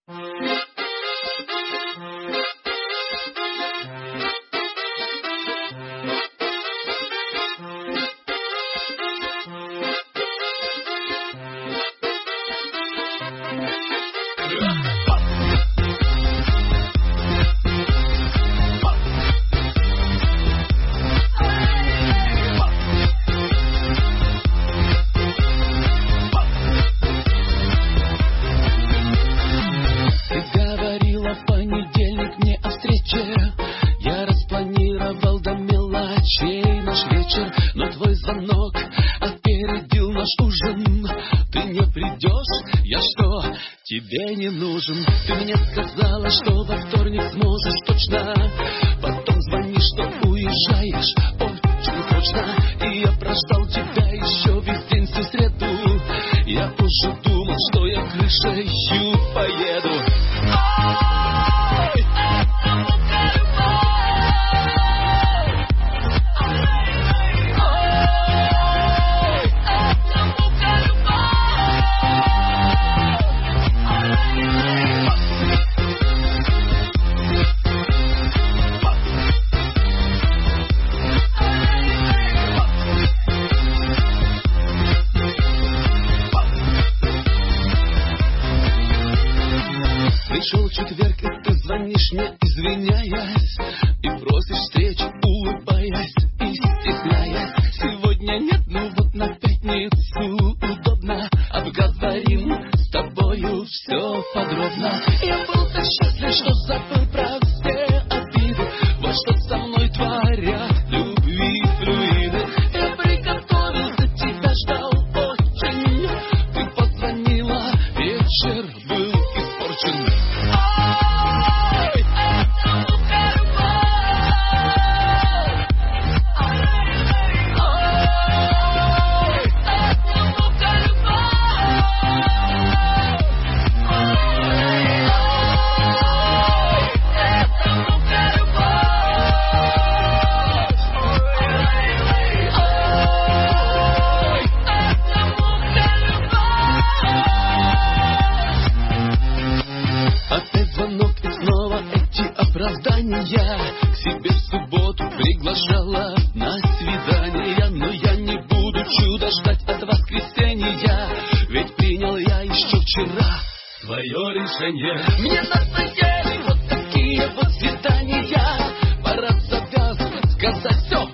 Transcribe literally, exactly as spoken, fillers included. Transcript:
Тебе не нужен. Ты мне сказала, что во вторник сможешь точно. Потом звонишь, что уезжаешь очень срочно. И я прождал тебя еще весь день, всю среду. Я уже думал, что я крышею поеду. Пришел четверг, и ты звонишь мне, извиняясь, и просишь встречи, улыбаясь и стесняясь. Сегодня нет, ну вот на пятницу удобно. Обговорим с тобою все подробно. Я был так счастлив, что забыл про все обиды. Вот что со мной творят любви флюиды. Я приготовился, тебя ждал очень. Ты позвонила, вечер был испорчен. Оправдания. К себе в субботу приглашала на свидание, но я не буду чуда ждать от воскресенья, ведь принял я еще вчера свое решение. Мне надоели вот такие вот свидания. Пора завязывать, сказать все,